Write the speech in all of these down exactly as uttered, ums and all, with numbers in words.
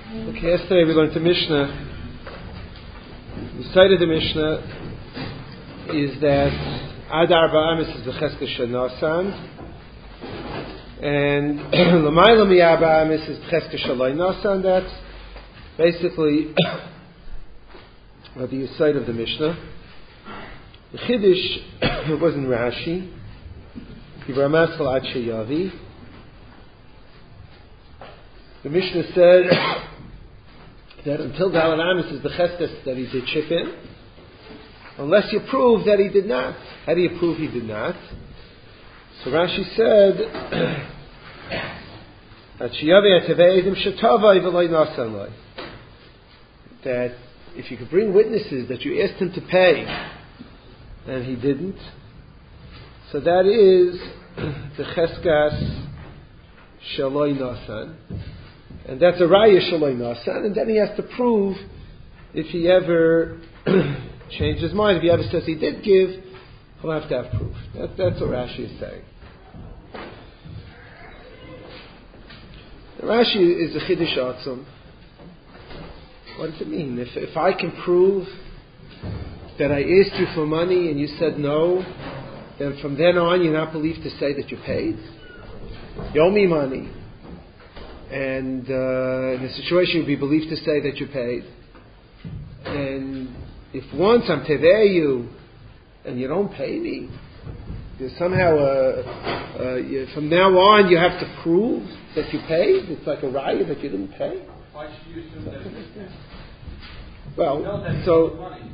Okay, yesterday we learned the Mishnah. The side of the Mishnah is that Ad Arba Amis is the Cheskes Shanasan, and L'mayla Mi Arba Amis is Cheskes Shalai Nasan. That's basically the side of the Mishnah. The Chiddush was in Rashi. Yivramaskel Ad Sheyavi. The Mishnah said that until the Alanamis is the Cheskes that he did chip in, unless you prove that he did not. How do you prove he did not? So Rashi said that that if you could bring witnesses that you asked him to pay and he didn't, so that is the Cheskas Shaloi Nasan. And that's a Raya Shaloi Nasan, and then he has to prove if he ever changed his mind. If he ever says he did give, he'll have to have proof. That, that's what Rashi is saying. The Rashi is a Chiddush Atzum. What does it mean? If, if I can prove that I asked you for money and you said no, then from then on you're not believed to say that you paid. You owe me money. And uh, in a situation you'd be believed to say that you paid. And if once I'm tevei you and you don't pay me, there's somehow uh, uh, you, from now on you have to prove that you paid. It's like a raya that you didn't pay. Why should you assume that it's that? Well, so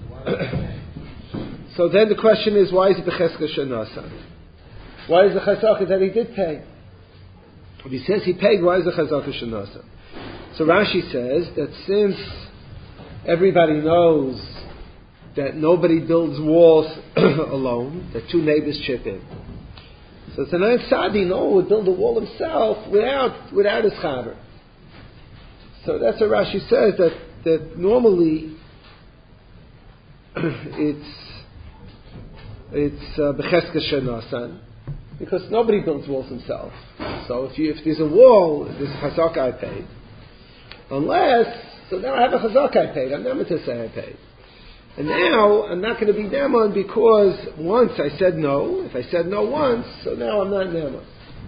so then the question is, why is it the Cheskes Shanasan? Why is the Chazaka that he did pay? If he says he paid, why is the Chazaka Shanasa? So Rashi says that since everybody knows that nobody builds walls alone, that two neighbors chip in. So Tanan Sadi no would build a wall himself without without his chaver. So that's what Rashi says, that that normally it's it's Becheskes Shanasan. Because nobody builds walls himself. So if you, if there's a wall, there's a chazaka I paid. Unless, so now I have a chazaka I paid. I'm never to say I paid. And now I'm not going to be neman because once I said no. If I said no once, so now I'm not neman.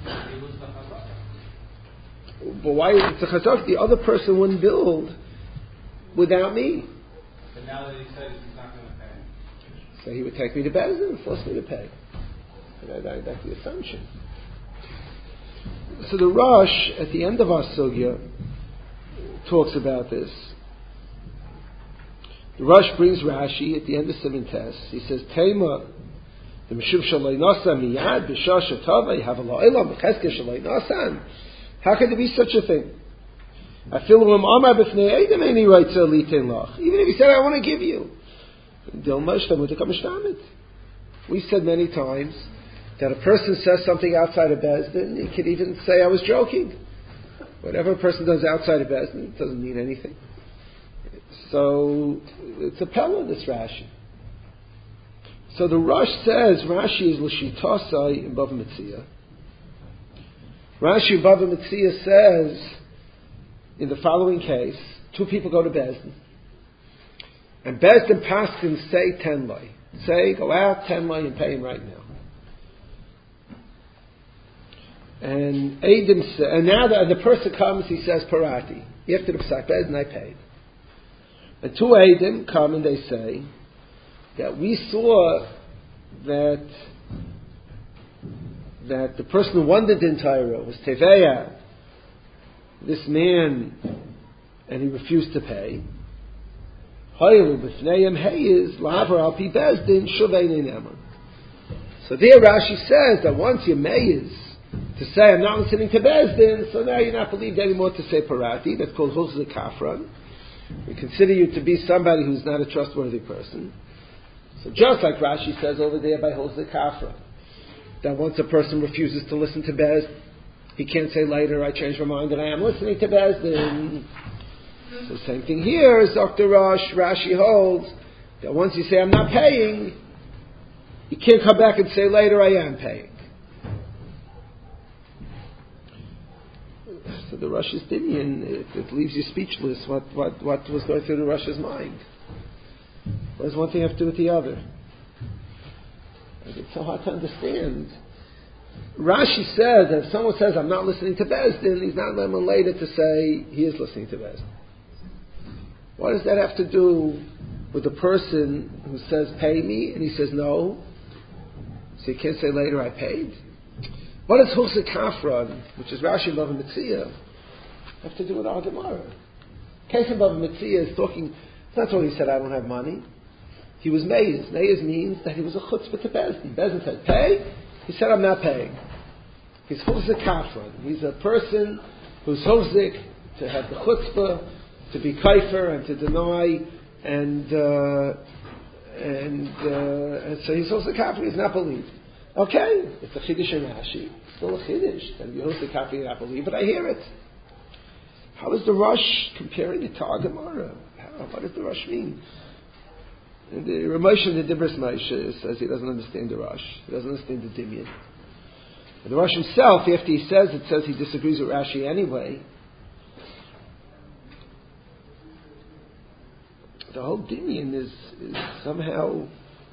But why? It's a chazaka. The other person wouldn't build without me. But now that he said he's not going to pay, so he would take me to Bezdin and force me to pay. That, that, that's the assumption. So the Rosh, at the end of our sugya, talks about this. The Rosh brings Rashi at the end of Simon Tess. He says, Tema, the Meshub Shalai Nasa Miyad, B'Shah Shatava, Yahavala Elam, B'Cheskes Shalai Nasan. How could there be such a thing? I feel him Amar B'Fnei Eidem Eini Raitza Liten Lach. Even if he said, I want to give you. We said many times that a person says something outside of Bezdin, he could even say, I was joking. Whatever a person does outside of Bezdin, it doesn't mean anything. So, it's a pella, this Rashi. So the Rosh says, Rashi is L'shitasai in Bava Metzia. Rashi in Bava Metzia says, in the following case, two people go to Bezdin. And Bezdin Paskin say ten lay. Say, go out, ten lay, and pay him right now. And Adam sa- and now the, the person comes, he says, Parati. After the Psak Bezdin, I paid. And two Adam come and they say that we saw that that the person who won the Din Torah was Teveya, this man, and he refused to pay. So there Rashi says that once you're meiz to say I'm not listening to Bezdin, so now you're not believed anymore to say Parati. That's called Huzza Kafran. We consider you to be somebody who's not a trustworthy person. So just like Rashi says over there by Huzza Kafran, that once a person refuses to listen to Bezdin, he can't say later, I changed my mind and I am listening to Bezdin. So the same thing here, Doctor Rosh, Rashi holds that once you say I'm not paying, you can't come back and say later I am paying. So for the Rosh's Dinyan, it, it leaves you speechless. What, what, what was going through the Rosh's mind? What does one thing have to do with the other? It's so hard to understand. Rashi says that if someone says, I'm not listening to Bezdin, he's not later to say he is listening to Bezdin. What does that have to do with the person who says, pay me, and he says no? So you can't say later, I paid? What does Hulsa Kafran, which is Rashi Bava Metzia, have to do with our Gemara? Case of Bava Metzia is talking, it's not talking he said, I don't have money. He was Meiz. Meiz means that he was a chutzpah to Bezdin. Bezdin said, pay? He said, I'm not paying. He's Hulsa Kafran. He's a person who's Hulzik to have the chutzpah, to be kaifer and to deny, and uh, and, uh, and so he's Hulsa Kafran, he's not believed. Okay, it's a Chiddush in Rashi. It's still a Chiddush. And you're Hulsa Kafran, you're not believed, but I hear it. How is the Rosh comparing it to our Gemara? How? What does the Rosh mean? And the Ramesh in the Dibros Moshe says he doesn't understand the Rosh. He doesn't understand the Dimyan. And the Rosh himself, after he says it, says he disagrees with Rashi anyway. The whole Dimyan is, is somehow...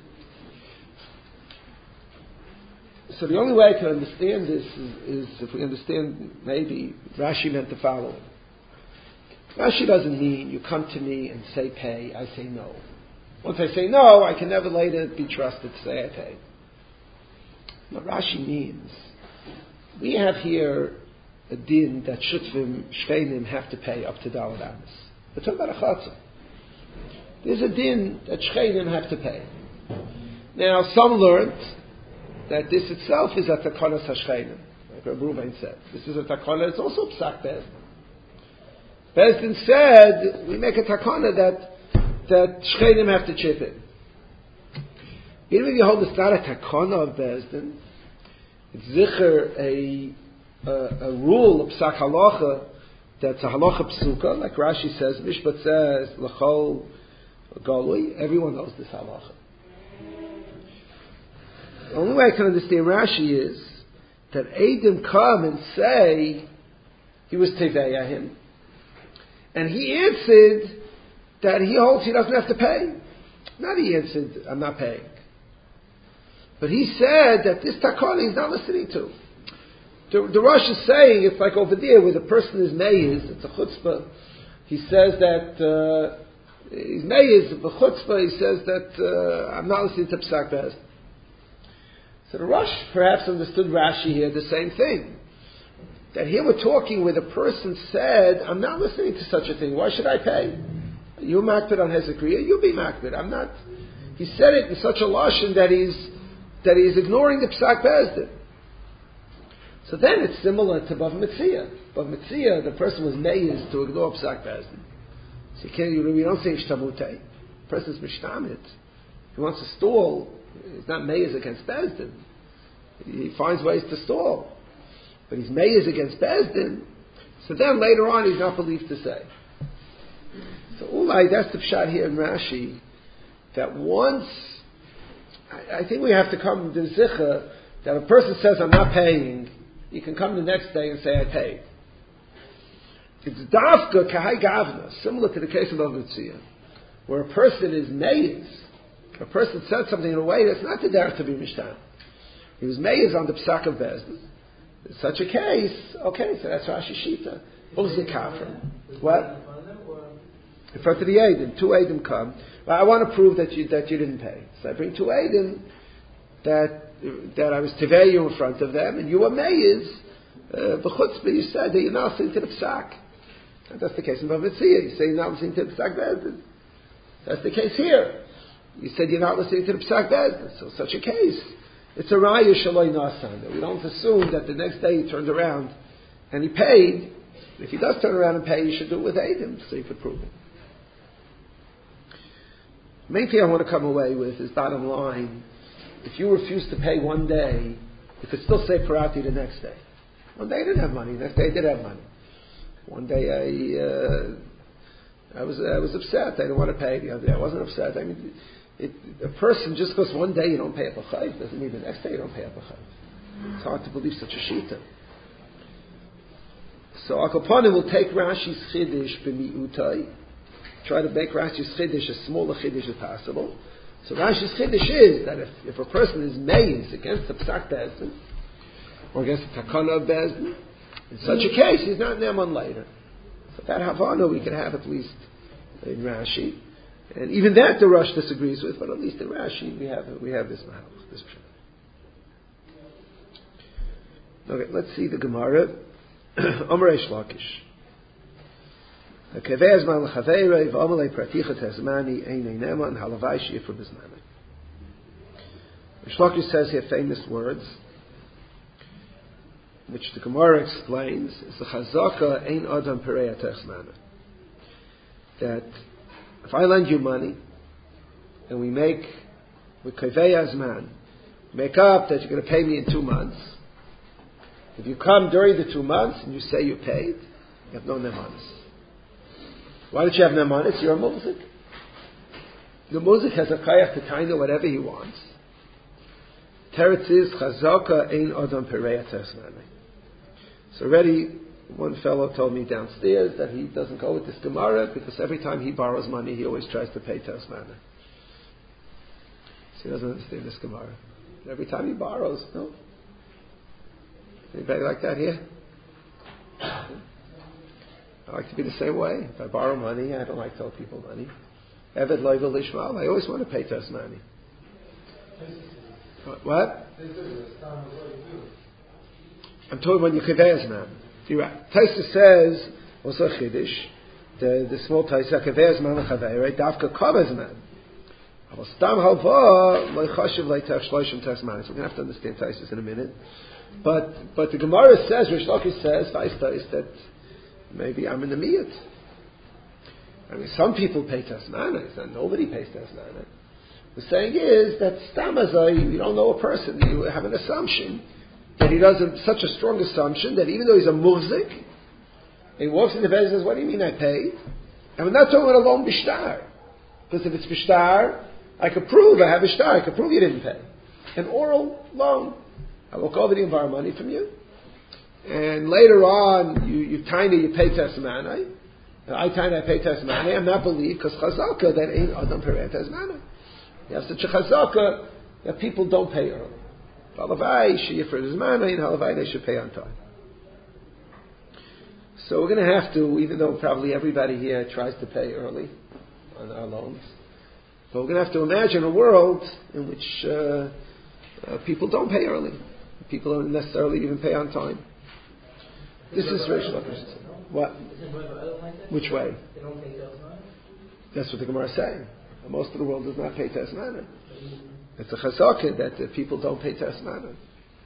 So the only way I can understand this is, is if we understand maybe Rashi meant the following. Rashi doesn't mean you come to me and say pay, I say no. Once I say no, I can never later be trusted to say I pay. What Rashi means, we have here a din that Shutvim, Shveinim have to pay up to Daled Amos. We're talking about a chatzah. There's a din that Shveinim have to pay. Now, some learned that this itself is a takana Shveinim, like Rabbi Ruvain said. This is a takana, it's also Psak Bezdin. Bezdin said, we make a takana that that Shcheinim have to chip in. Even if you hold it's not a takana of Bezdin, it's zicher a, a, a rule of Psak Halacha that's a Halacha Psuka, like Rashi says, Mishpat says, L'chol Golui, everyone knows this Halacha. The only way I can understand Rashi is that Eidim come and say he was Teveya him, and he answered that he holds he doesn't have to pay. Not he answered, I'm not paying. But he said that this takana he's not listening to. The, the Rosh is saying, it's like over there where the person is meiz, it's a chutzpah. He says that, uh, he's meiz, a chutzpah, he says that, uh, I'm not listening to Psak Bezdin. So the Rosh perhaps understood Rashi here the same thing. That here we're talking where the person said, I'm not listening to such a thing, why should I pay? You makbid on Hezekiah, you be makbid. I'm not. He said it in such a lashon that he's that he's ignoring the Psak Bezdin. So then it's similar to Bav Metzia. Bav Metzia, the person was meiz to ignore Psak Bezdin. So you can't. You don't say ishtamutei. The person's mishtamit. He wants to stall. He's not meiz against Bezdin. He finds ways to stall, but he's meiz against Bezdin. So then later on, he's not believed to say. So Ulai, that's the pshat here in Rashi, that once, I, I think we have to come to the zicha, that a person says, I'm not paying, you can come the next day and say, I paid. It's dafka kahai gavna, similar to the case of Bav Metzia, where a person is meiz, a person said something in a way that's not the derech to be mishtam. He was meiz on the psak of Bezdin. In such a case, okay, so that's Rashi Shita. Ulzi Kafra. What? In front of the Eidim, two Eidim come. Well, I want to prove that you that you didn't pay. So I bring two Eidim that that I was Tiveyu in front of them, and you were Meiz, b'chutzpah, you said that you're not listening to the Psak. And that's the case in Bav Metzia. You say you're not listening to the Psak Bezdin. That's the case here. You said you're not listening to the Psak Bezdin. So such a case, it's a Raya Shaloi Nasan. We don't assume that the next day he turned around and he paid. If he does turn around and pay, you should do it with Eidim, so you could prove it. The main thing I want to come away with is bottom line. If you refuse to pay one day, you could still say parati the next day. One day I didn't have money. The next day I did have money. One day I uh, I was I was upset. I didn't want to pay. The other day I wasn't upset. I mean, it, a person just goes one day you don't pay up a chayv doesn't mean the next day you don't pay up a chayv. It's hard to believe such a shita. So Akopana will take Rashi's Chiddush b'mi'utai, try to make Rashi's Chiddush as small a Chiddush as possible. So Rashi's Chiddush is that if, if a person is meiz against the Psak Bezdin, or against the Takana of Bezdin, in such a case, he's not Neman later. So that Havana we could have at least in Rashi. And even that the Rosh disagrees with, but at least in Rashi we have we have this mahal, this pshat. Okay, let's see the Gemara. Amar Reish Lakish. Kevei azman l'chaveirei v'amalei praticha tezmani einei neman halavai shifra b'zmani. Reish Lakish says here famous words, which the Gemara explains, is the chazaka ein adam perei tezmani. That if I lend you money, and we make, with Kevei Azman, make up that you're going to pay me in two months. If you come during the two months and you say you paid, you have no nemanis. Why don't you have nemanis? You're a muzik. The muzik has a kayach to taina whatever he wants. Teretz is chazaka ein adam perei tesmani. So already one fellow told me downstairs that he doesn't go with this Gemara because every time he borrows money, he always tries to pay Tesmana. So he doesn't understand this Gemara. Every time he borrows, no? Anybody like that here? I like to be the same way. If I borrow money, I don't like to owe people money. Eved loiva lishmal, I always want to pay Tesmani. What? I'm talking about your Kevei Azman. You're right. Taisa says, also Chiddush, the, the small Taisa, Kevei Azman l'chaveirei, Dafka Kav Azman. Aval Stam Halva, Lo Chashiv Leitach Shloshim Tesmanis. We're going to have to understand Taisus in a minute. But but the Gemara says, Reish Lakish says, Taisa, that maybe I'm in the miyut. I mean, some people pay Tesmanis, and nobody pays Tesmanis. The saying is that Stam Azai, you don't know a person, you have an assumption that he does a, such a strong assumption that even though he's a muhzik, he walks in the bed and says, what do you mean I paid? And we're not talking about a loan bishtar. Because if it's bishtar, I could prove I have bishtar, I could prove you didn't pay. An oral loan. I will cover the borrow money from you. And later on, you, you tiny, you pay tesmanai. I tiny, I pay tesmanai. I'm not believed because chazaka, that ain't adam perei tesmanai. You have such a chazaka that people don't pay early. Halavai, sheyifra zmanai, and halavai, they should pay on time. So we're going to have to, even though probably everybody here tries to pay early on our loans, but we're going to have to imagine a world in which uh, uh, people don't pay early. People don't necessarily even pay on time. This is Reish Lakish. What? Which way? That's what the Gemara is saying. Most of the world does not pay tesmana. It's a chazaka that the people don't pay tesmana.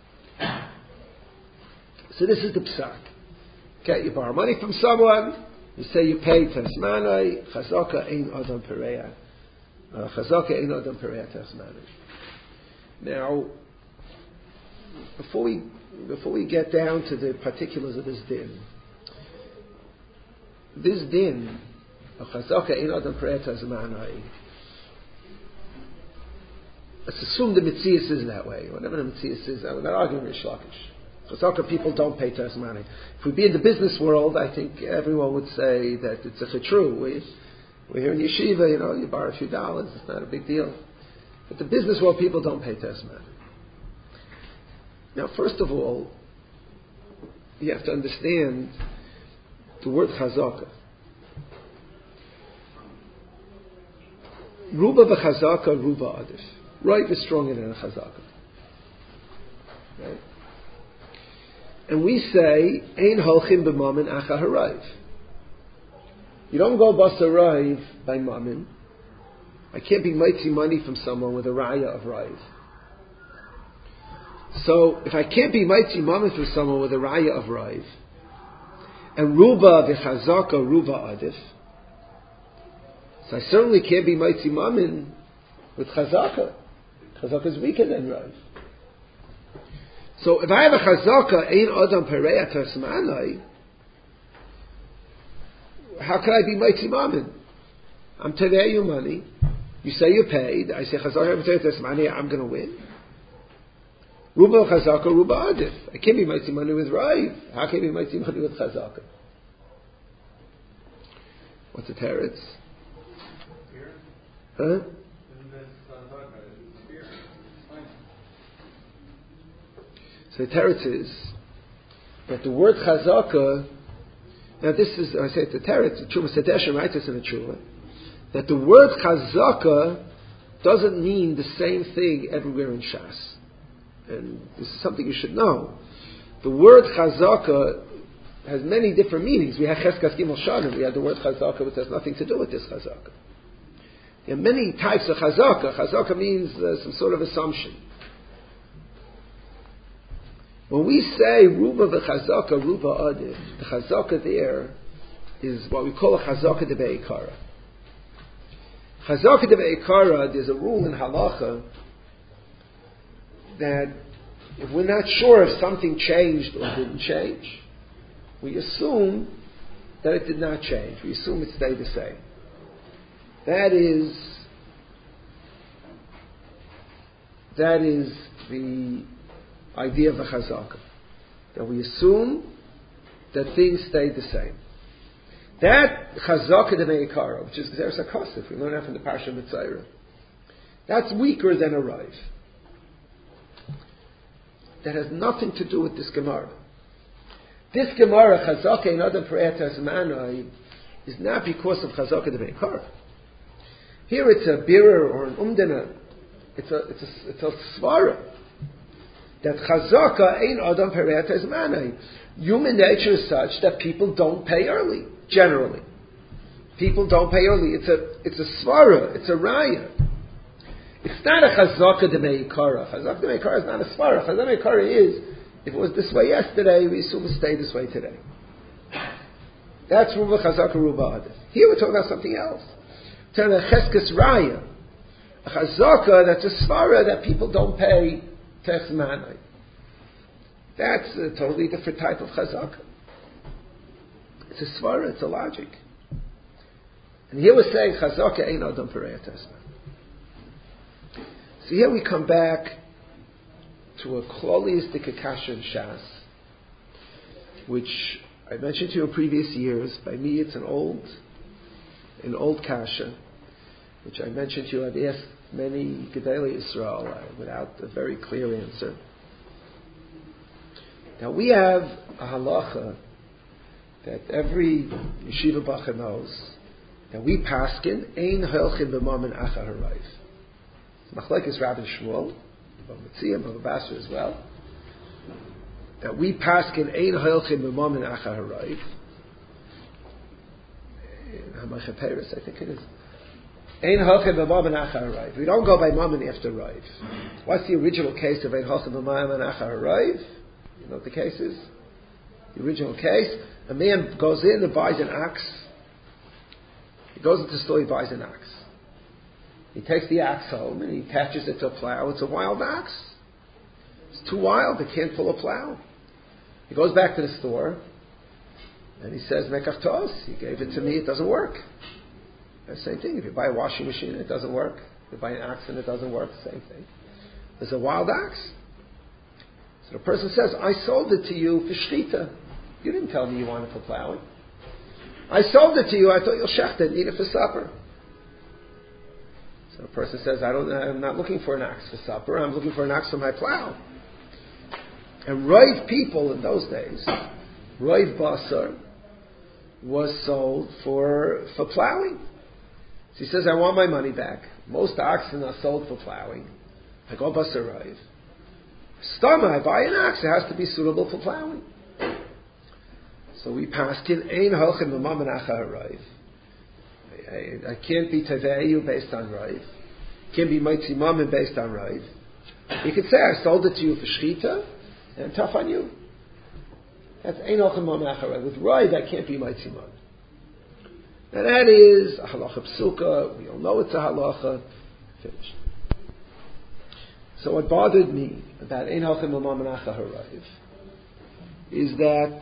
So this is the psak. Okay, you borrow money from someone, you say you pay tesmana, chazaka ein adam pereya. Chazaka ein adam pereya tesmana. Now, before we before we get down to the particulars of this din, this din, chazaka ein adam pereya tesmana, let's assume the Metzias is that way. Whatever the Metzias is, we're not arguing with Reish Lakish. Chazaka people don't pay tesmani. If we'd be in the business world, I think everyone would say that it's a chitru. We, we're here in yeshiva, you know, you borrow a few dollars, it's not a big deal. But the business world, people don't pay tesmani. Now, first of all, you have to understand the word chazaka. Ruba v'chazaka, ruba adif. Right is stronger than a chazaka. Right? And we say, Ein holchim b'mamin acha harayv. You don't go bas harayv by mamin. I can't be mighty money from someone with a raya of rayv. So, if I can't be mighty mamin from someone with a raya of rayv, and ruba v'chazaka ruba adif, so I certainly can't be mighty mamin with chazaka. Chazaka is weaker than rayv. So if I have a chazaka, ein adam pereya tesmanai, how can I be mighty mamin? I'm tevei you money. You say you paid. I say chazaka pereya tesmanai. I'm going to win. Ruba chazaka, ruba adif. I can't be mighty money with Raiv. How can I be mighty money with chazaka? What's the teretz? Fear? Huh? Isn't this tzedakah? It's fear. So the teretz is that the word chazaka, now this is, I say it's the teretz, the Truma Sedesha writes this in the Truma, that the word chazaka doesn't mean the same thing everywhere in Shas. And this is something you should know. The word chazaka has many different meanings. We have Cheskas Gimel Shanim, we have the word chazaka, which has nothing to do with this chazaka. There are many types of chazaka. Chazaka means uh, some sort of assumption. When we say ruba v'chazaka, ruba adif, the chazaka there is what we call a chazaka de be'ikara. Chazaka de be'ikara, there's a rule in halacha that if we're not sure if something changed or didn't change, we assume that it did not change. We assume it stayed the same. That is, that is the idea of a chazaka. That we assume that things stayed the same. That chazaka de meikara, which is Gzeres HaKosef, we learn that from the Parsha Mitzayra, that's weaker than a Raiv. That has nothing to do with this Gemara. This Gemara, chazaka in Adam Peretas Manai, is not because of chazaka de meikara. Here it's a birer or an umdana. It's a it's a it's a svara. That chazaka ain't Adam Peretas Manai. Human nature is such that people don't pay early. Generally, people don't pay early. It's a it's a svara. It's a raya. It's not a chazaka de meikara. Chazaka de meikara is not a svara. Chazaka de meikara is, if it was this way yesterday, we assume it stay this way today. That's ruba chazaka ruba adif. Here we're talking about something else. We're talking about cheskes raya. A chazaka that's a svara that people don't pay tex manai. That's a totally different type of chazaka. It's a svara, it's a logic. And here we're saying chazaka ain't adam pereyat esma. So here we come back to a kloliistic kasha in Shas, which I mentioned to you in previous years. By me, it's an old, an old kasha, which I mentioned to you. I've asked many Gedolei Yisrael uh, without a very clear answer. Now we have a halacha that every yeshiva bacha knows, that we paskin ein helchin b'mamen achar harayv. Machlekes Rabbi Shmuel, Bava Metzia, Bava Basra as well, that we paskin ein helchin b'mamen achar harayv. Hamacha Peres, I think it is. Ein helchin b'mamen achar harayv. We don't go by mamen after rayv. What's the original case of ein helchin b'mamen achar harayv? You know what the case is? The original case, a man goes in and buys an ox. He goes into the store, he buys an ox. He takes the ox home and he attaches it to a plow. It's a wild ox. It's too wild, it can't pull a plow. He goes back to the store and he says, Mekach tos, he gave it to me, it doesn't work. The same thing, if you buy a washing machine, it doesn't work. If you buy an ox and it doesn't work, same thing. There's a wild ox. So the person says, I sold it to you for shchita. You didn't tell me you wanted for plowing. I sold it to you, I thought you'll shecht it, eat it for supper. So the person says, I don't, I'm not looking for an ox for supper, I'm looking for an ox for my plow. And Roiv people in those days, Roiv basar, was sold for, for plowing. So he says, I want my money back. Most oxen are sold for plowing. I go basar Roiv. Stama, I buy an ox, it has to be suitable for plowing. So we passed in ein halchin b'mamen achar harayv. I can't be teveyu based on rayv. Can't be mitzi mamen based on rayv. You could say I sold it to you for shchita, and tough on you. That's ein halchin b'mamen achar harayv. With rayv, I can't be mitzi mamen. Now that is a halacha psuka. We all know it's a halacha. Finished. So what bothered me about ein halchin b'mamen achar harayv is that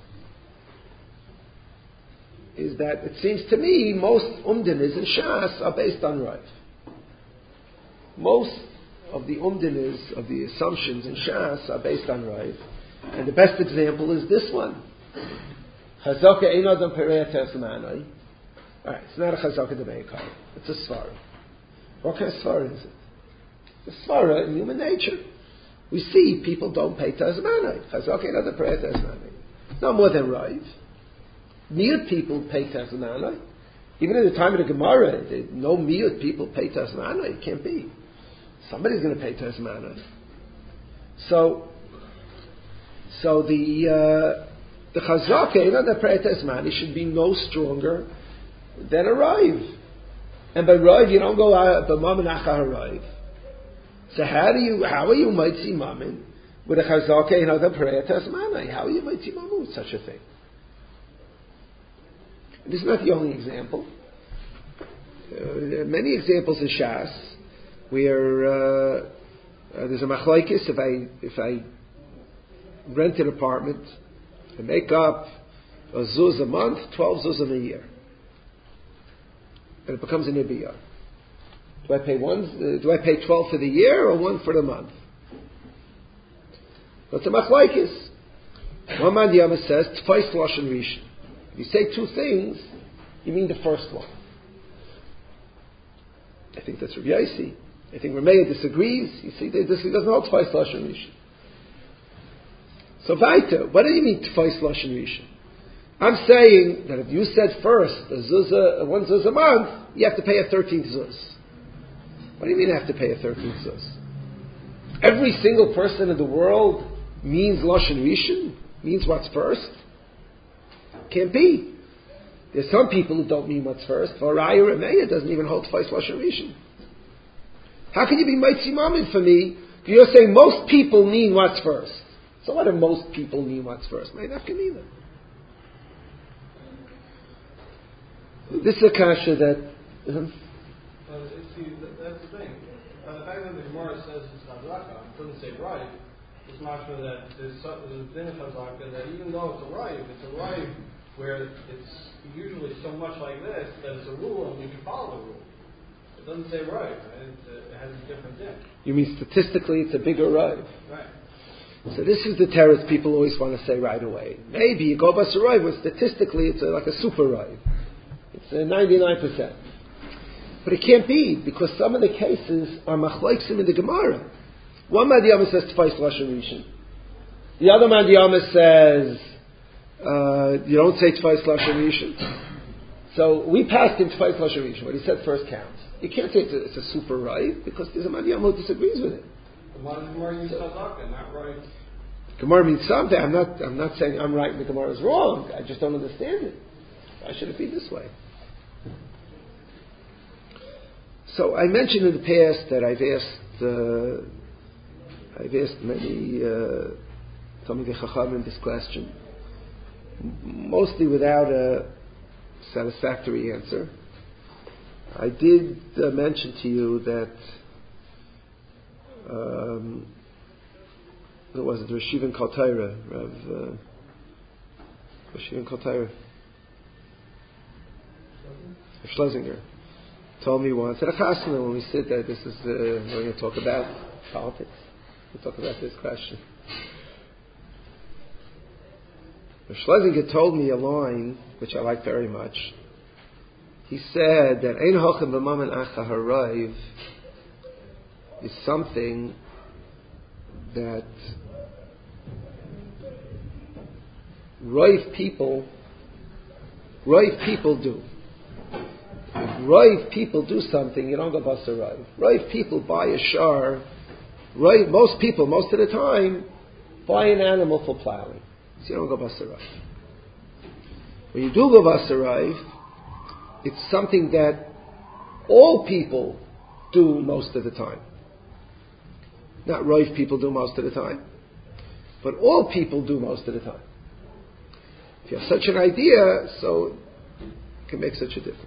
is that it seems to me most umdinas and shas are based on Raiv. Most of the umdinas, of the assumptions in Shas are based on Raiv. And the best example is this one. Chazaka ein adam perei tesmanai. Alright, it's not a chazaka de meikar. It's a svara. What kind of svara is it? It's a svara in human nature. We see people don't pay tesmanai. Chazaka ein adam perei tesmanai. No more than Raiv. Miyut people pay tesmanai. Even in the time of the Gemara, they, no miyut people pay tesmanai. It can't be. Somebody's going to pay tesmanai. So, so the uh, the chazaka, you know, the perei tesmanai should be no stronger than a Raiv. And by Raiv, you don't go out b'mamin acha Raiv. So how do you, how are you mitzi mamin with a chazaka, you know, the perei tesmanai? How are you mitzi mamin with such a thing? This is not the only example. Uh, there are many examples in Shas where uh, uh, there's a machlokes. If I if I rent an apartment, I make up a zuz a month, twelve zuz in a year, and it becomes an ibiyah. Do I pay one? Uh, do I pay twelve for the year or one for the month? That's a machlokes. One man Yama says tfais lashon rishon. If you say two things, you mean the first one. I think that's Rabbi Yossi. I think Rameya disagrees. You see, this doesn't hold twice lashon rishon. So weiter, what do you mean twice lashon rishon? I'm saying that if you said first a zuzah, one zuz a month, you have to pay a thirteenth zuz. What do you mean I have to pay a thirteenth zuz? Every single person in the world means lashon rishon, means what's first. Can't be. There's some people who don't mean what's first. Varaya Rameya doesn't even hold twice lashon rishon. How can you be mitzi mamin for me if you're saying most people mean what's first? So what do most people mean what's first? May not mean them. This is a kasha that. Uh-huh. Uh, see, that's the thing. Uh, the fact that the Gemara says it's chazaka, it doesn't say right. It's mashma that there's a din of chazaka that even though it's a right, it's a right where it's usually so much like this that it's a rule and you can follow the rule. It doesn't say right. right? It's a, it has a different din. You mean statistically it's a bigger right? Right. So this is the terrorist people always want to say right away. Maybe you go bus a right, but statistically it's a, like a super right. It's a ninety-nine percent. But it can't be, because some of the cases are machloksim in the Gemara. One Madiyama says twice lashon rishon. The other Madiyama says uh, you don't say twice lashon rishon. So we passed him twice lashon rishon. What he said first counts. You can't say it's a, it's a super right, because there's a Madiyama who disagrees with it. Why does Gemara use chazaka, not right? Gemara means something. I'm not. I'm not saying I'm right and the Gemara is wrong. I just don't understand it. Why should it be this way? So I mentioned in the past that I've asked. Uh, I've asked many uh, Talmidei Chachamim this question, mostly without a satisfactory answer. I did uh, mention to you that. Um, what was it? Rav Shimon Kol Torah, Rav uh, Rav Shimon Kol Torah, Rav Schlesinger told me once at a chasna when we said that this is uh, we're going to talk about politics. We'll talk about this question. Rav Schlesinger told me a line which I like very much. He said that Ein Hochem B'Mamen Acha Harayv is something that Raiv people Raiv people do. If Raiv people do something, you don't go bust a Raiv. Raiv people buy a shar. Raiv, most people, most of the time, buy an animal for plowing. So you don't go bust a Raiv. When you do go bust a Raiv, it's something that all people do most of the time. Not Raiv people do most of the time, but all people do most of the time. If you have such an idea, so it can make such a difference.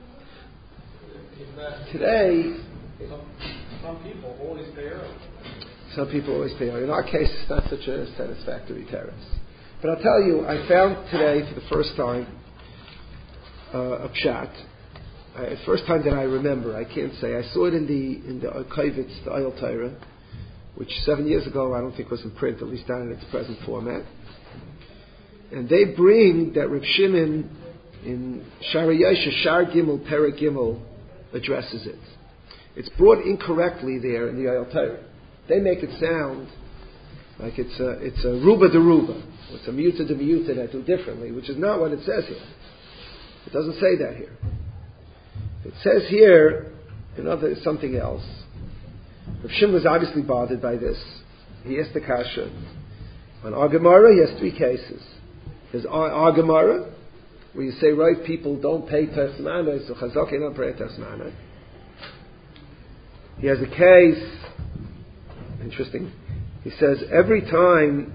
Today, some, some people always pay early. Some people always pay early. In our case, it's not such a satisfactory terrace. But I'll tell you, I found today for the first time uh, a pshat I, first time that I remember, I can't say. I saw it in the in the Archivitz, the Oyel Torah, which seven years ago I don't think was in print, at least not in its present format. And they bring that Reb Shimon in Shara Yosha, Shar Gimel, Perek Gimel, addresses it. It's brought incorrectly there in the Oyel Torah. They make it sound like it's a it's a Ruba de Ruba, it's a Miuta de Miuta that do differently, which is not what it says here. It doesn't say that here. It says here, you know, there's something else. Rav Shimon was obviously bothered by this. He asked the kasha. On our Gemara, he has three cases. There's our, our Gemara, where you say, right, people don't pay Tasmana, so Chazak ain't not pay Tasmana. He has a case, interesting. He says, every time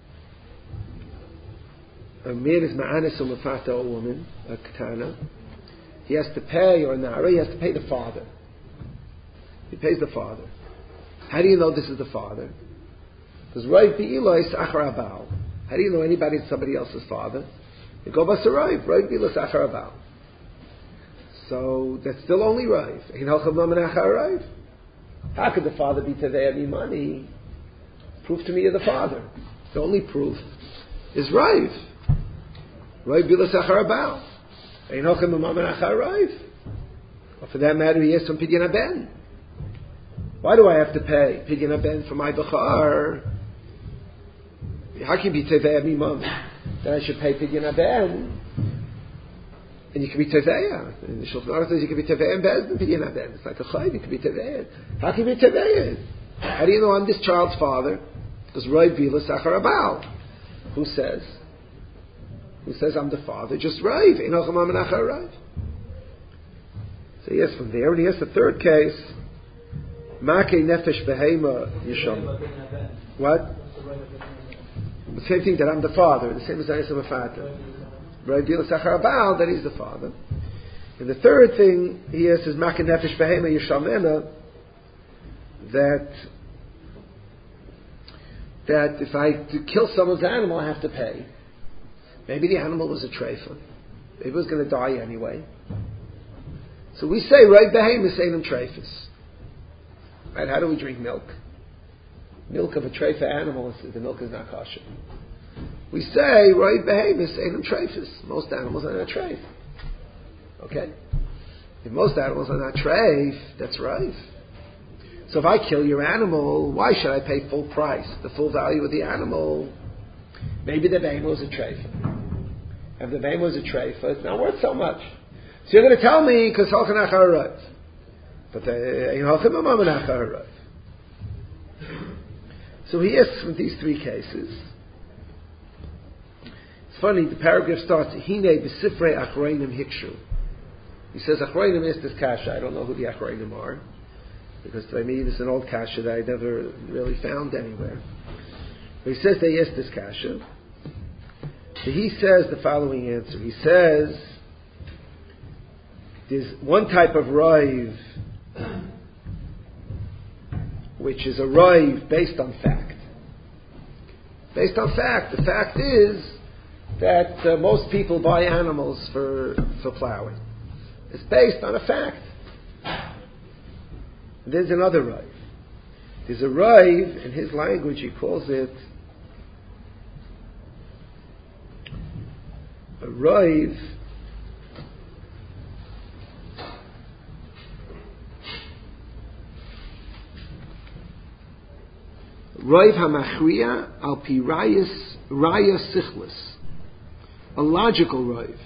a man is ma'anis or mafata, a woman, a katana, he has to pay, or nara, he has to pay the father. He pays the father. How do you know this is the father? Because right be'ila is achar abal. How do you know anybody is somebody else's father? You go basarayv, right be'ila is achar abal. So that's still only rayv. How could the father be tevei me money? Prove to me you're the father. The only proof is rayv. Rayv be'ila is achar abal. Or for that matter, he has some pidyon haben. Why do I have to pay pidyon haben for my bachar? How can you be tevei mi mom? Then I should pay pidyon haben, and you can be tevei. And the Shulchan Aruch says you can be tevei and bezdin pidyon haben. It's like a chayv. You can be tevei. How can you be tevei? How do you know I'm this child's father? Because Roy Bila Sachar Abal. Who says? Who says I'm the father? Just Rav. So yes, from there, and he has the third case. Make nefesh behema yisham. What? The same thing that I'm the father. The same as I am a father. Rav Bila Sachar Abal, that he's the father. And the third thing he has is Make nefesh behema yishamena. That that if I to kill someone's animal, I have to pay. Maybe the animal was a treifa. Maybe it was going to die anyway. So we say, right, behemoth ain't treifas. Right? How do we drink milk? Milk of a treifa animal, the milk is not kosher. We say, right, behemoth ain't treifas. Most animals are not treif. Okay? If most animals are not treif, that's right. So if I kill your animal, why should I pay full price, the full value of the animal? Maybe the behemoth was a treifa. If the behemoth was a treifa, it's not worth so much. So you're going to tell me, because Halchan Achar Rav. But in Halchan Mamam Achar Rav. So he asks from these three cases. It's funny, the paragraph starts, Hine b'sifrei Achreinim hikshu. He says, Achreinim is this kasha. I don't know who the Achreinim are. Because to me, this is an old kasha that I never really found anywhere. But he says they asked this kasha. So he says the following answer. He says, there's one type of raiv, which is a raiv based on fact. Based on fact. The fact is that uh, most people buy animals for, for plowing. It's based on a fact. There's another raiv. There's a raiv, in his language he calls it a raiv raiv hamachriya al pi rayas raya sichlis, a logical raiv,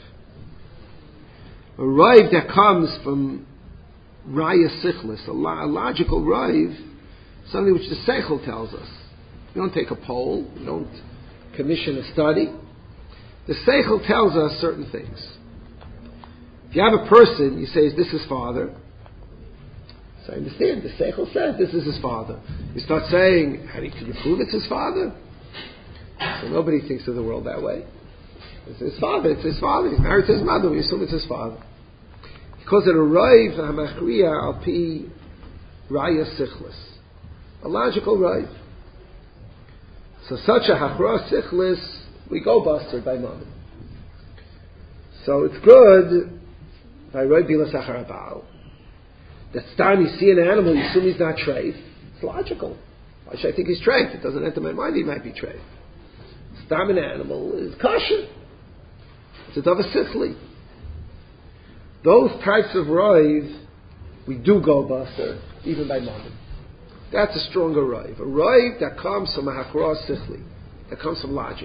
a raiv that comes from Raya Sichlis, a, lo- a logical raiv, something which the Seichel tells us. You don't take a poll, you don't commission a study. The Seichel tells us certain things. If you have a person, you say, is this his father? So I understand, the Seichel says this is his father. You start saying, how do you, can you prove it's his father? So nobody thinks of the world that way. It's his father, it's his father. He's married to his mother, we assume it's his father. Because it arrived hamachriya al pi raya sichlis, a logical raiv. So such a hachra sichlis, we go busted by mom. So it's good That time you see an animal, you assume he's not treif. It's logical. Why should I think he's treif? It doesn't enter my mind he might be treif. Stam an animal is kosher. It's a dava sichli. Those types of roiv, we do go baser, even by mammon. That's a stronger roiv. A roiv that comes from a hakra sichli, that comes from logic.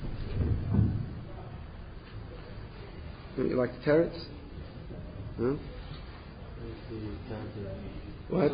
You like the teretz? Hmm? What?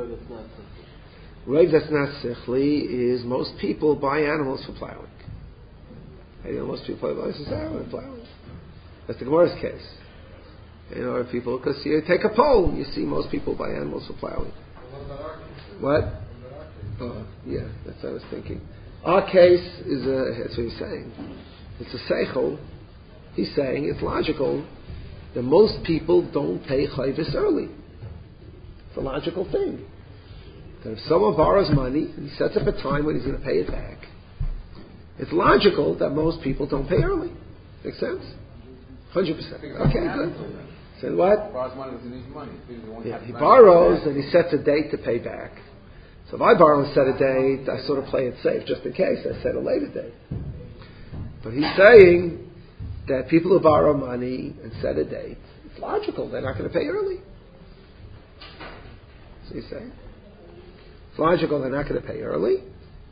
Roiv that's not sichli is most people buy animals for plowing. You know, most people buy animals for plowing. That's the Gemara's case. You know, people, because you take a poll, you see most people buy animals for plowing. What? Oh, yeah, that's what I was thinking. Our case is a, that's what he's saying. It's a seichel. He's saying it's logical that most people don't pay chayvis early. It's a logical thing. That if someone borrows money and he sets up a time when he's going to pay it back, it's logical that most people don't pay early. Make sense? one hundred percent. Okay, good. So what? Borrows money because he needs money. Yeah, he borrows and he sets a date to pay back. So if I borrow and set a date, I sort of play it safe just in case. I set a later date. But he's saying that people who borrow money and set a date, it's logical. They're not going to pay early. So he's saying it's logical they're not going to pay early.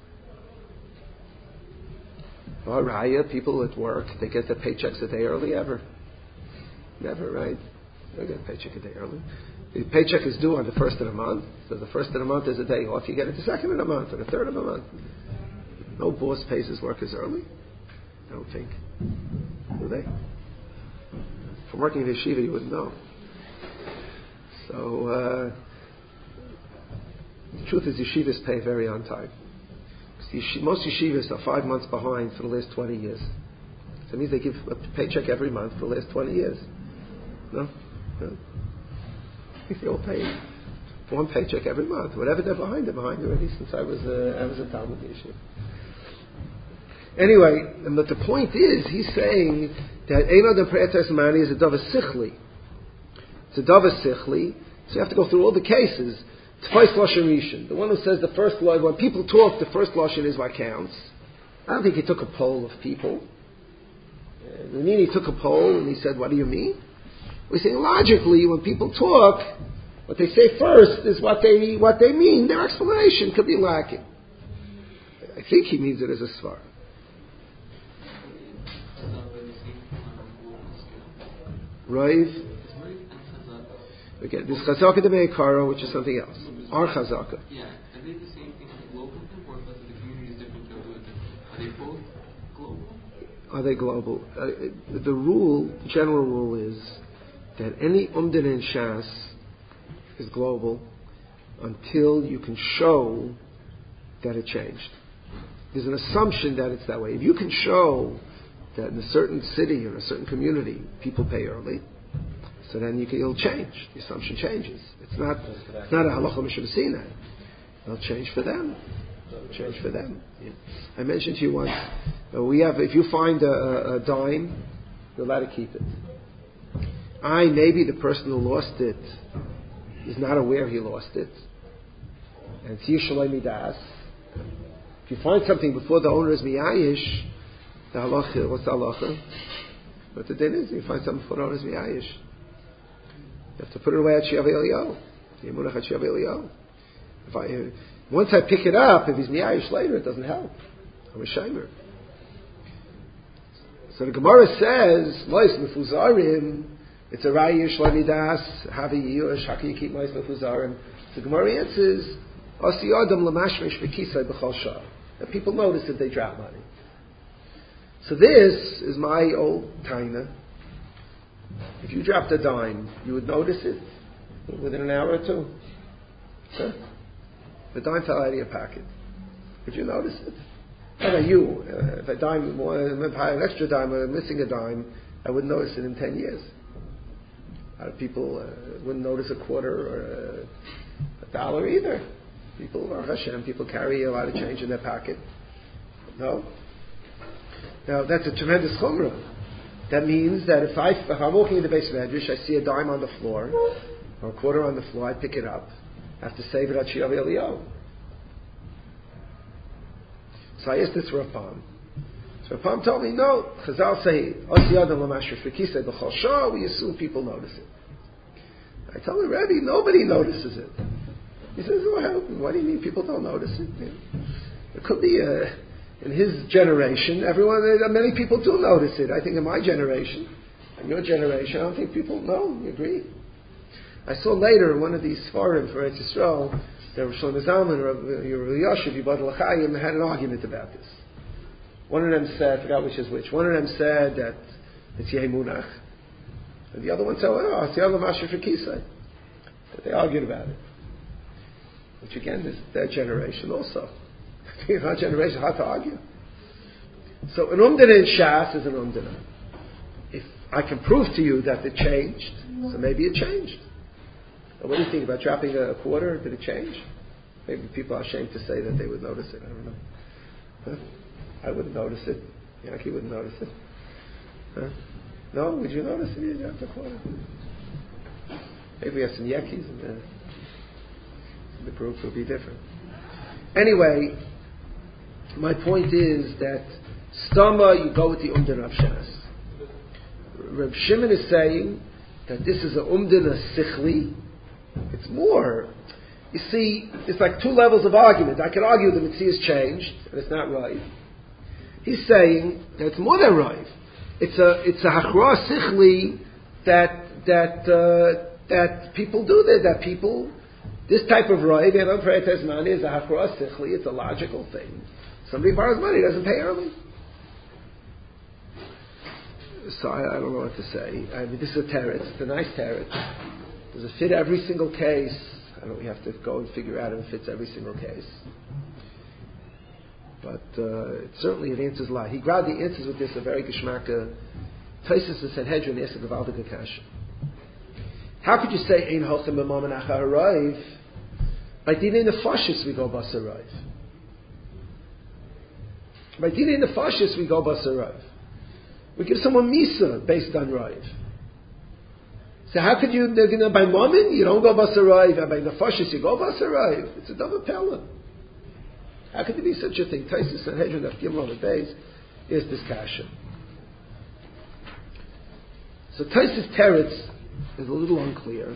Or raya, people at work, they get their paychecks a day early ever. Never, right? They get a paycheck a day early. The paycheck is due on the first of the month, so the first of the month is a day off. You get it the second of the month or the third of the month. No boss pays his workers early. I don't think. Do they? From working in yeshiva, you wouldn't know. So, uh, the truth is, yeshivas pay very on time. Most yeshivas are five months behind for the last twenty years. So it means they give a paycheck every month for the last twenty years. No? No? They all pay one paycheck every month. Whatever they're behind, they're behind already since I was a, I was a Talmud yeshiva. Anyway, but the point is, he's saying that Eimad and Pre'etes Mani is a Dava Sichli. It's a Dava Sichli, so you have to go through all the cases. Tfais Lashon Rishon. The one who says the first line, when people talk, the first Lashon is what counts. I don't think he took a poll of people. Uh, I mean, he took a poll and he said, what do you mean? We're saying logically, when people talk, what they say first is what they what they mean. Their explanation could be lacking. I think he means it as a svar. Right? Again, this chazaka de meikara, which is something else. Our chazaka. Yeah, are they the same thing as the global thing, or because the community is different? Are they both global? Are they global? Uh, the rule, the general rule is that any umdin in Shas is global until you can show that it changed. There's an assumption that it's that way. If you can show that in a certain city or a certain community people pay early, so then you can, it'll change. The assumption changes. It's not it's not a halacha m'shavasina. It'll change for them. It'll change for them. Yeah. I mentioned to you once, uh, we have, if you find a, a, a dime, you're allowed to keep it. I, maybe the person who lost it is not aware he lost it. And it's Yishalei Midas. If you find something before the owner is miyayish, the halacha, what's the halacha? But the din is, you find something before the owner is miyayish. You have to put it away at Shiav Eliyahu. Yemunach at Shiav Eliyahu. If I, uh, once I pick it up, if he's miyayish later, it doesn't help. I'm a shamer. So the Gemara says, Lois Mefuzarim, it's a Rayish Lamidas, Havi Yush, Haki Yikit Lois Mefuzarim. The Gemara answers, Asi Adam Lamashmish Bekisai B'chal Shah. That people notice that they drop money. So this is my old taina. If you dropped a dime, you would notice it within an hour or two. Huh? The dime fell out of your pocket. Would you notice it? How about you? Uh, if a dime, if I had an extra dime or missing a dime, I wouldn't notice it in ten years. A lot of people uh, wouldn't notice a quarter or a, a dollar either. People, Baruch Hashem, people carry a lot of change in their pocket. No? Now, that's a tremendous chumrah. That means that if, I, if I'm walking in the base medrash, I see a dime on the floor, or a quarter on the floor, I pick it up. I have to save it at Shiav Eliyahu. So I asked this Rav Pam. So Rav Pam told me, no, Chazal say, we assume people notice it. I told him, Rebbe, nobody notices it. He says, well, what do you mean people don't notice it? It could be uh, in his generation, everyone, many people do notice it. I think in my generation, in your generation, I don't think people know. You agree? I saw later one of these Sfarim for Eretz Yisrael, that Rav Shlomo Zalman, Rav Yoshev, Yibad L'chaim, had an argument about this. One of them said, I forgot which is which, one of them said that it's Yeh Munach, and the other one said, oh, it's Yeh Masher for Kisai. But they argued about it. Which again is their generation also. I think in our generation, hard to argue. So an umdana in Shas is an umdana. If I can prove to you that it changed, so maybe it changed. What do you think about dropping a quarter? Did it change? Maybe people are ashamed to say that they would notice it. I don't know. Huh? I wouldn't notice it. Yankee wouldn't notice it. Huh? No? Would you notice it? You dropped a quarter. Maybe we have some Yankees in the, the group. Will be different. Anyway, my point is that Stama, you go with the Umdana of Shas. Reb Shimon is saying that this is a Umdana Sichli. It's more. You see, it's like two levels of argument. I can argue the Mitzvah has changed, and it's not right. He's saying that it's more than right. It's a it's a Hachra Sichli that that uh, that people do that. That people this type of right, they don't pay his money, is a Hachra Sichli. It's a logical thing. Somebody borrows money, doesn't pay early. So I, I don't know what to say. I mean, this is a teretz. It's a nice teretz. Does it fit every single case? I don't. We have to go and figure out if it fits every single case. But uh, it certainly it answers a lot. He grabbed the answers with this a very geschmacka. Taisus and Sanhedrin asked a Gavaldik Kasha. How could you say Ein Hochem B'Mam and Achar Harav? By Dinei Nefashis we go Basar Rav. By Dinei Nefashis we go Basar Rav. We give someone Misa based on Rav. So how could you, you know, by Mammon, you don't go Basar Rav, and by Nefashis you go Basar Rav? It's a double pella. How could there be such a thing? Taisus and Hedron of Gimel the Beis is this kasha. So Taisus Teretz is a little unclear.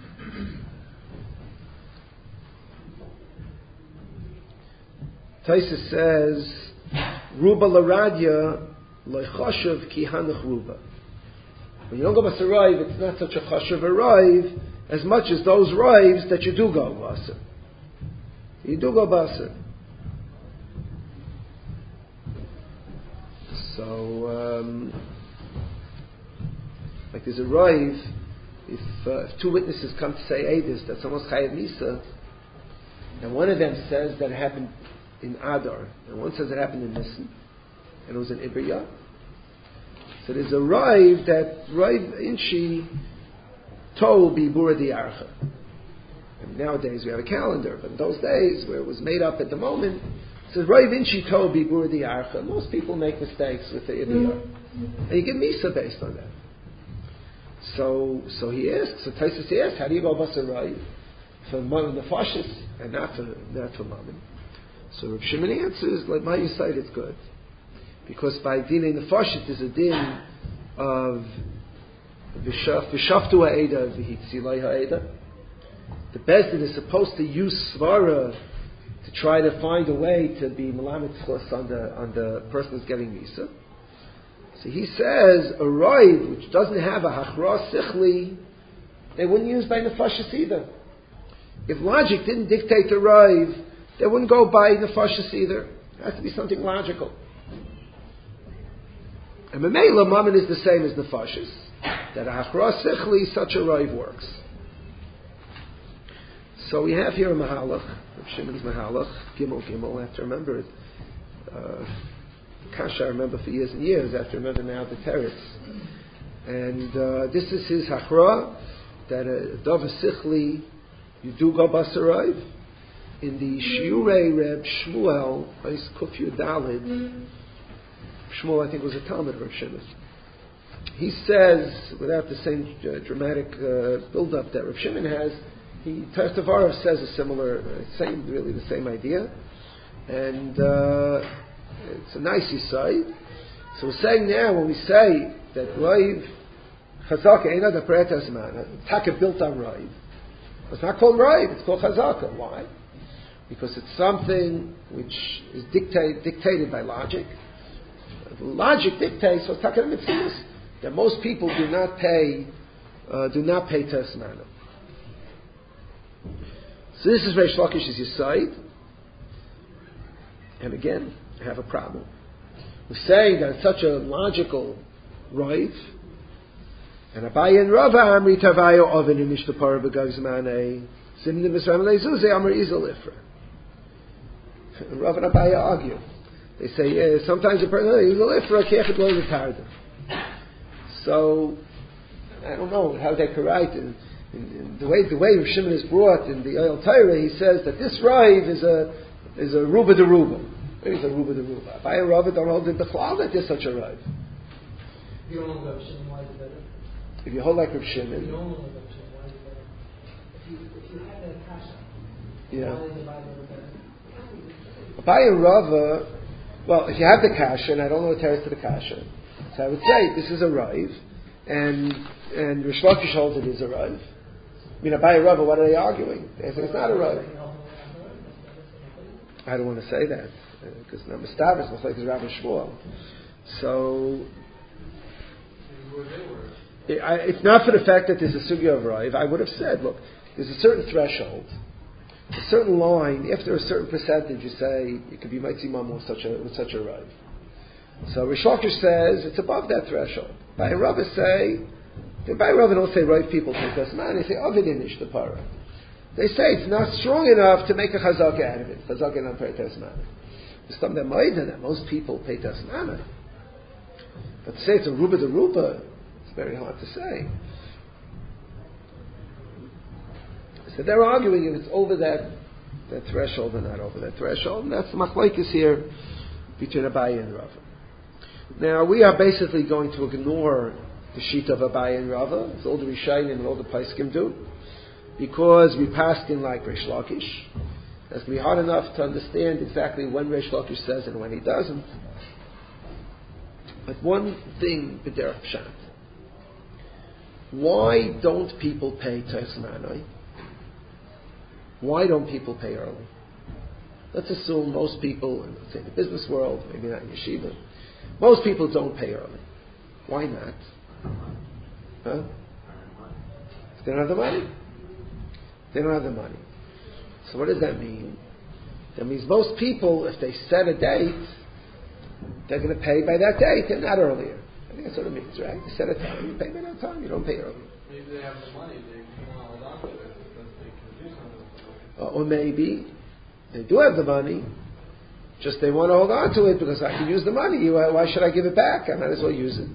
Taisus says, Ruba Laradya Loichoshev Ki Hanach Ruba. When you don't go Basar Rav, it's not such a Choshev a Rav as much as those Ravs that you do go Basar. You do go Basar. So, um, like there's a Rav, if, uh, if two witnesses come to say Eidus that someone's Chayav Misa, and one of them says that it happened in Adar, and one says it happened in Nisan, and it was in Ibriya. So there's a Rav that Rav Inchi told Bibura di Archa. And nowadays we have a calendar, but in those days where it was made up at the moment, it says Rav Inchi told Bibura di Archa. Most people make mistakes with the Ibriya. And you get Misa based on that. So so he asks, so Taisus he asks, how do you go Basar Rav? For Mammon the Fashis, and not for, not for Mammon. So Rav Shimon answers, like my side, it's good. Because by Dinei Nefashit is a din of V'shaftu ha'eda v'hitzilai ha'eda. The Bezdin is supposed to use Svara to try to find a way to be Melamed Chos on the, on the person who's getting Misa. So he says, a Rav which doesn't have a Hachra Sichli, they wouldn't use by Nefashis either. If logic didn't dictate a Rav, they wouldn't go by Nefashis either. It has to be something logical. And Memela Mammon is the same as Nefashis. That a Hachra Sichli, such a Rav works. So we have here a Mahalach, Rav Shimon's Mahalach, Gimel Gimel, I have to remember it. Uh, Kasha I remember for years and years, I have to remember now the Teretz. And uh, this is his Hachra, that a Dov Sichli, you do go Basar Rav. In the Shiurei Reb Shmuel, Ais Kuf Yudalid, Shmuel I think was a Talmud of Rav Shimon. he says, without the same uh, dramatic uh, build-up that Rav Shimon has, he Tavarav says a similar, uh, same, really the same idea, and uh, it's a nice aside. So we're saying now, when we say that Raiv Chazaka ain't the Peretas man, Taka built on Raiv. It's not called Raiv, it's called Chazaka. Why? Because it's something which is dictate, dictated by logic. Logic dictates what's Taka Mitzvahs, that most people do not pay, uh, do not pay Tes Mana. So this is Reish Lakish's Yisayid. And again, I have a problem. We're saying that it's such a logical Raiv, and Abaye and Rava Amri Tavayo Oven in Mishnah Begag Zmanei Simnim Misram Lezuze Amr Izel Ifra. Rava and Abaye argue. They say yeah, sometimes a person Izel Ifra Kechet Lo Letardim. So I don't know how they could write in, in, in the way the way Rav Shimon is brought in the Oil Torah. He says that this Raiv is a is a Ruba de Ruba. Maybe it's a Ruba de Ruba. Abaye and Rava don't hold in the Chlal that there's such a Raiv. You don't hold Rav Shimon, why is it better? If you hold like Rav Shimon, you don't hold like Rav Shimon, why is it better? If you, if you had a kasha, yeah. why is Abaye better? Abaye and Rava, well, if you have the kasha, and I don't know the teretz to the kasha, so I would say this is a Raiv, and and Rish Lakish holds it is a Raiv. I mean, Abaye and Rava, what are they arguing? They say it's not a Raiv. I don't want to say that because uh, now Mustavis looks like it's Rabbi Shmuel. So. It's not for the fact that there's a sugya of Raiv. I would have said, look, there's a certain threshold, a certain line. After a certain percentage, you say it could be Maitzi Mamu with such a with such a Raiv. So Rish Lakish says it's above that threshold. By Rava say, by Rava don't say Raiv people take this man. They say Avidinish the para. They say it's not strong enough to make a chazaka out of it. Chazaka not pay tesmana. There's something that might that most people pay tesmana. But to say it's a ruba de ruba, very hard to say. So they're arguing if it's over that, that threshold or not over that threshold. And that's the machlokes here between Abaye and Rava. Now we are basically going to ignore the sheet of Abaye and Rava, as all the Rishayim and all the Paiskim do, because we passed in like Reish Lakish. It's going to be hard enough to understand exactly when Reish Lakish says and when he doesn't. But one thing, B'derech Pshat. Why don't people pay Tes Manai? Why don't people pay early? Let's assume most people, in, let's say, the business world, maybe not in yeshiva, most people don't pay early. Why not? Huh? They don't have the money. They don't have the money. So what does that mean? That means most people, if they set a date, they're going to pay by that date and not earlier. I think that's what it means, right? You set a time, you pay by that time, you don't pay early. Maybe they have the money, they want to hold on to it because they can do something. Uh, or maybe they do have the money, just they want to hold on to it because I can use the money. Why should I give it back? I might as well use it.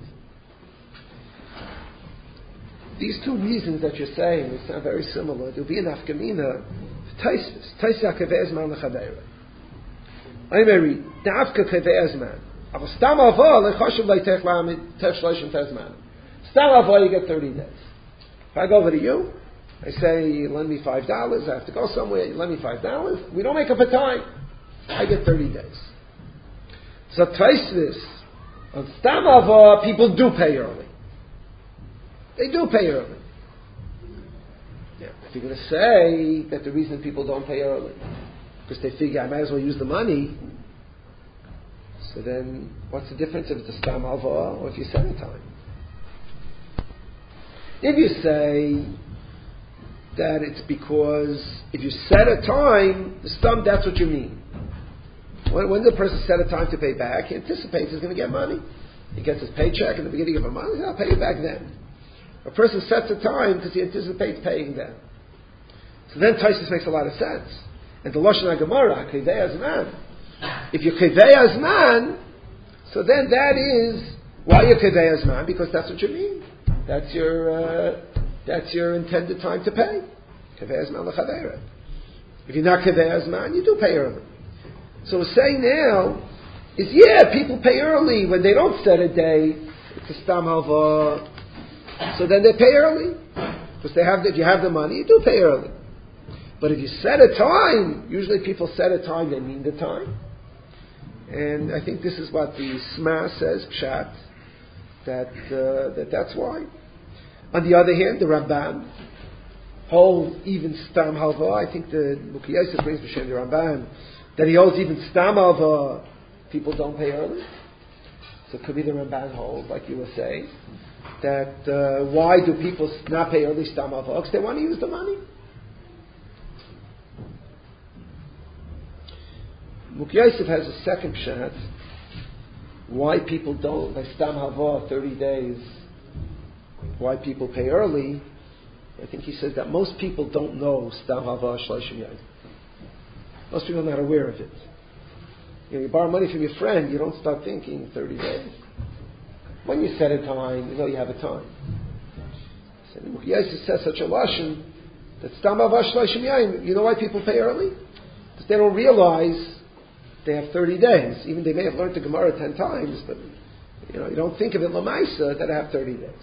These two reasons that you're saying, they sound very similar. There'll be an afkamina, taisis, taisis hakaveh ezman lechaveira. I may read, da'avka kaveh ezman. Aber stam avo lechashuv leitech lamid tef shloshim tezman. Stam avo, you get thirty days. If I go over to you, I say, you lend me five dollars, I have to go somewhere, you lend me five dollars, we don't make up a time. I get thirty days. So taisis, on stam avo, people do pay early. They do pay early. Yeah, if you're going to say that the reason people don't pay early because they figure I might as well use the money, so then what's the difference if it's a stam alva or if you set a time? If you say that it's because if you set a time, the stam, that's what you mean. When, when the person set a time to pay back, he anticipates he's going to get money. He gets his paycheck in the beginning of a month, I'll pay you back then. A person sets a time because he anticipates paying them. So then Taisus makes a lot of sense. And the Lashon HaGemara, Kevei Azman. If you're Kevei Azman, so then that is why you're Kevei Azman, because that's what you mean. That's your uh, that's your intended time to pay. Kevei Azman l'chaveira. If you're not Kevei Azman, you do pay early. So we're saying now is yeah, people pay early when they don't set a day. it's a stam halva, so then they pay early. Because they have, if you have the money, you do pay early. But if you set a time, usually people set a time, they mean the time. And I think this is what the Sma says, Pshat, that, uh, that that's why. On the other hand, the Ramban holds even Stam Halva. I think the Mukhi Yosef brings B'Shem the Ramban that he holds even Stam Halva, people don't pay early. So it could be the Ramban holds, like you were saying, that uh, why do people not pay early Stam Halva? Because they want to use the money. Mukhi Yosef has a second Pshat. Why people don't, by Stam Halva, thirty days, why people pay early. I think he says that most people don't know Stam Halva Shloshim Yom. Most people are not aware of it. You know, you borrow money from your friend, you don't start thinking thirty days. When you set a time, you know you have a time. So Mukhi Yosef says such a lashon that Stam Halva Shloshim Yom, you know why people pay early? Because they don't realize they have thirty days. Even they may have learned the Gemara ten times, but you know, you don't think of it Lamaisa that I have thirty days.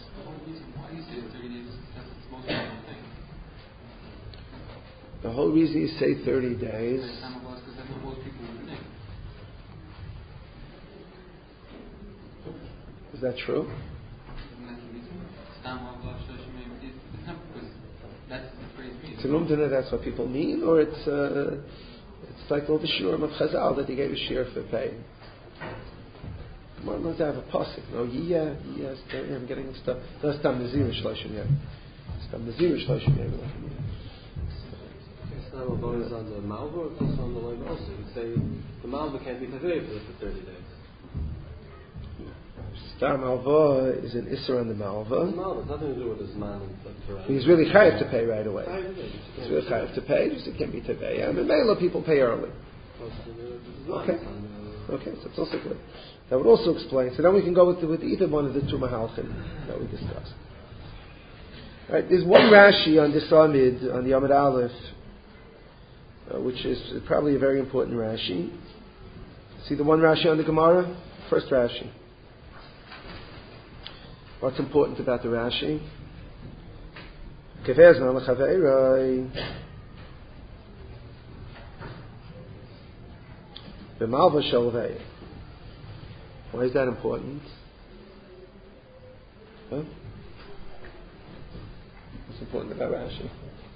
The whole reason you say thirty days. Is that true? It's an umdana, that's what people mean, or it's uh, it's like all the shurim of Chazal that they gave a shir for paying. Come on, let's have a pasuk. No, yeah, yes, I'm getting stuff. That's Stam Nazir Shloshim Yom. Stam Nazir Shloshim Yom. Stam Halva is on the Malva, or it's also on the Loiva also. You say the Malva can't be Tavei for thirty days. Stam Halva is an Isser on the Malva. The Malva, nothing to do with his man and He's really chayav to pay right away. He's really chayav to pay, just it can't be Tavei. I mean, Mela people pay early. Okay. Okay, so it's also good. That would also explain. So then we can go with, the, with either one of the two Mahalchim that we discussed. Right, there's one Rashi on this Amid, on the Amid Aleph, uh, which is probably a very important Rashi. See the one Rashi on the Gemara? First Rashi. What's important about the Rashi? Kevezna l'chaveirai b'malva shalvei. Why is that important? Huh? What's important about Rashi?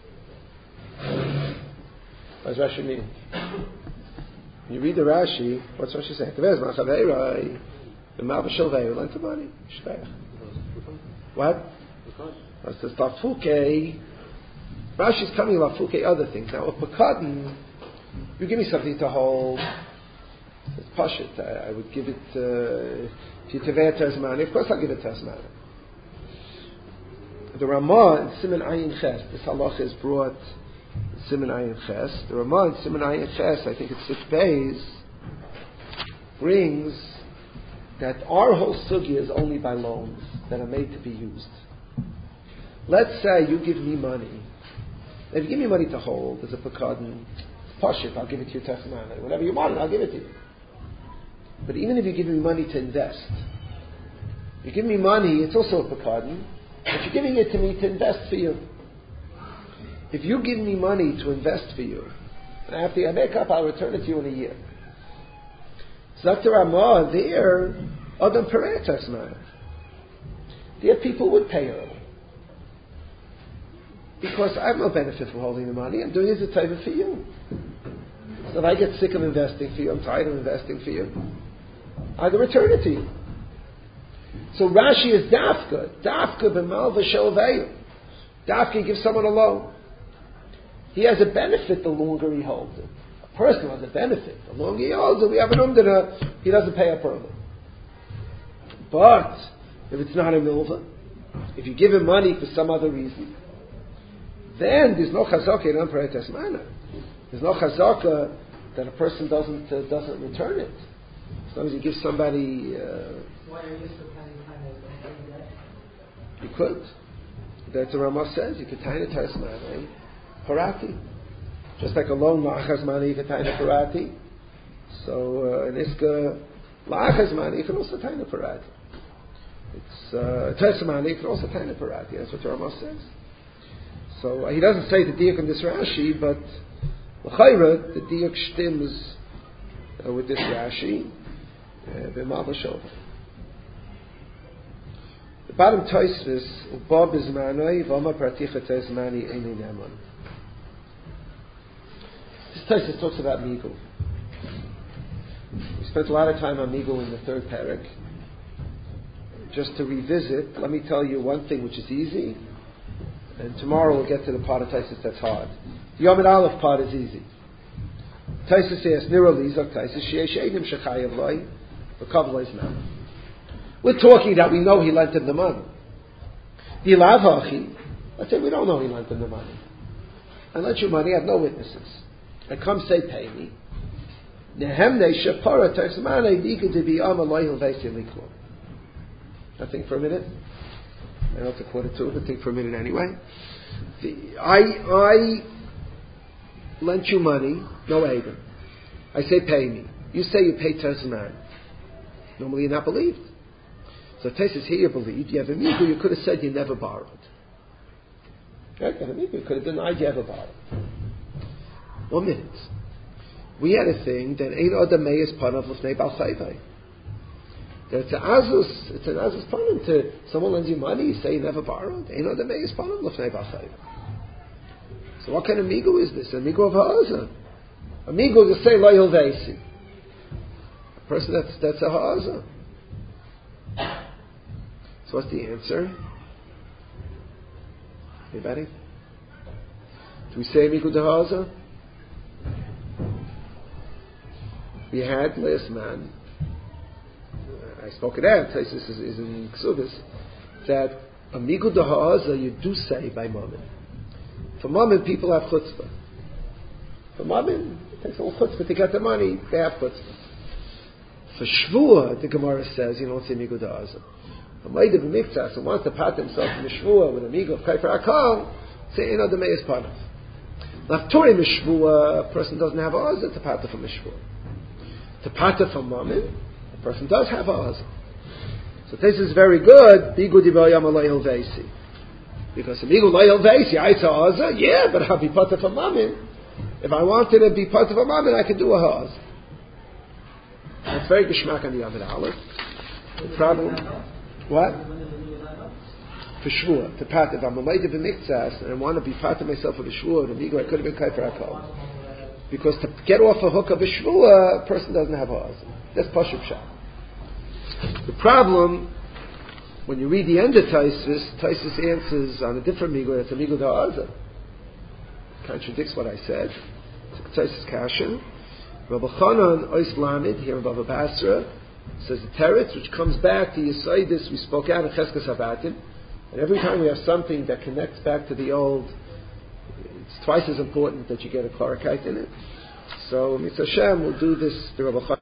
What does Rashi mean? When you read the Rashi, what's Rashi saying? Kevezna l'chaveirai b'malva shalvei l'antabani shveich. What? It says Lafuke. Rashi's coming Lafuke other things. Now, with Pekadon, you give me something to hold. It's Pashit. I, I would give it uh, if you Tevei Tezmani. Of course, I'll give it Tezmani. The Ramah in Siman Ayin Ches. This halacha is brought in Siman Ayin Ches. The Ramah in Siman Ayin Ches, I think it's six days, brings that our whole sugya is only by loans that are made to be used. Let's say you give me money. If you give me money to hold as a pekadon, pashit, I'll give it to you technically. Whatever you want, I'll give it to you. But even if you give me money to invest, you give me money, it's also a pekadon, but you're giving it to me to invest for you. If you give me money to invest for you, and I have to I make up, I'll return it to you in a year. Zakta Ramah, there, Adam Peretas man. There people would pay early. Because I have no benefit from holding the money. I'm doing it as a favor for you. So if I get sick of investing for you, I'm tired of investing for you, I can return it to you. So Rashi is Dafka. Dafka b'malva shelveyu. Dafka gives someone a loan. He has a benefit the longer he holds it. A person has a benefit. The longer he holds it, we have an umdana, he doesn't pay up early. But if it's not a milva, if you give him money for some other reason, then there's no chazaka in unparetes mana. There's no chazaka that a person doesn't uh, doesn't return it. As long as you give somebody. Uh, Why are you still paying time of that? You could. That's what Ramah says. You could tie a teres mana, parati. Just like a loan la'achas mana, you could tie a parati. So uh, in iska la'achas mana, you can also tie a parati. It's uh, Tesamani. You can also Taina Parati. That's what the Rama says. So uh, he doesn't say the diuk in this Rashi, but l'chayra the diuk stems uh, with this Rashi. B'mal b'shov. The bottom Tosfos Bob is manoi v'ama praticha Tesamani eini neman. This Tosfos talks about Migul. We spent a lot of time on Migul in the third parak. Just to revisit, let me tell you one thing which is easy, and tomorrow we'll get to the part of Tosfos that's hard. The Yom Aleph part is easy. Tosfos says, Nira Lizak Tosfos, Sheyesh Eidim Shechayav Loi, V'kav Lois Nam. We're talking that we know he lent him the money. The Ilav Hachi, let's say we don't know he lent him the money. I lent you money, I have no witnesses. I come say, pay me. Nehemne Shapara Tosmane Dika to be Amalayil Vesim Liklum. I think for a minute. I know it's a quarter to, but think for a minute anyway. The, I I lent you money, no Adam. I say pay me. You say you pay Tezman. Normally you're not believed. So Tosfos here you believed. You have a migu, you could have said you never borrowed. Right? You have a migu, you could have denied you ever borrowed. One minute. We had a thing that Ein Adam Meis Panav L'fnei Bal Chayvai. It's an azus, it's an azus panim to someone lends you money, you say you never borrowed. Ein Adam Meis Panav L'fnei Bal Chayvai. So what kind of migu is this? A migu of ha'azah. A migu is to say lo yilveisi. A person that's that's a ha'azah. So what's the answer? Anybody? Do we say migu to ha'azah? We had last man, I spoke it out, this is, is in Ksubis, that amigu de ha'azah you do say by mammon. For mammon, people have chutzpah. For mammon, it takes a little chutzpah to get the money, they have chutzpah. For shvuah, the Gemara says, you don't say amigu de ha'azah. For ma'ida b'miktzas, who wants to pat himself in the shvuah with amigu of kaifer akal, say, ino de me'ez panav. Laftori mishvuah, a person doesn't have ha'azah to pat from mishvuah. To pata from mammon, a person does have a ha'azah. So this is very good. Bigu dibayam alayil veisi, because amigu layil veisi, I say ha'azah, yeah, but I'll be pata from mammon. If I wanted to be pata from mammon, I could do a ha'azah. That's very geshmak on the Yom Aleph. The problem, what? For shvuah, to pata. If I'm a lady b'miktzas and I want to be pata myself with a shvuah, amigu, I could have been kaifer akal. Because to get off a hook of a shvuah, a person doesn't have ha'azah. That's Pashup Shah. The problem, when you read the end of Tosfos, Tosfos answers on a different migu, that's a migu ha'azah. Contradicts what I said. It's a Tosfos Kasha. Rabbi Chanan Ois Lamed, here in Bava Basra, says the teretz, which comes back to Yesodis, we spoke out of Cheskas Habatim, and every time we have something that connects back to the old, it's twice as important that you get a Klarakite in it. So, Mitzvah Hashem will do this, the Rabbi Chanan.